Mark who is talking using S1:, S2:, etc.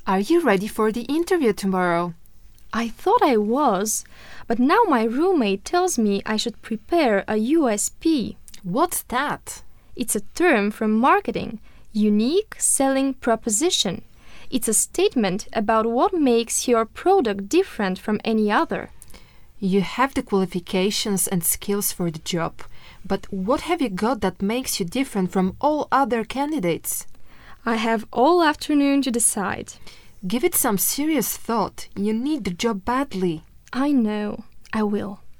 S1: Are you ready for the interview tomorrow?
S2: I thought I was, but now my roommate tells me I should prepare a USP.
S1: What's that?
S2: It's a term from marketing, unique selling proposition. It's a statement about what makes your product different from any other.
S1: You have the qualifications and skills for the job, but what have you got that makes you different from all other candidates?
S2: I have all afternoon to decide.
S1: Give it some serious thought. You need the job badly.
S2: I know. I will.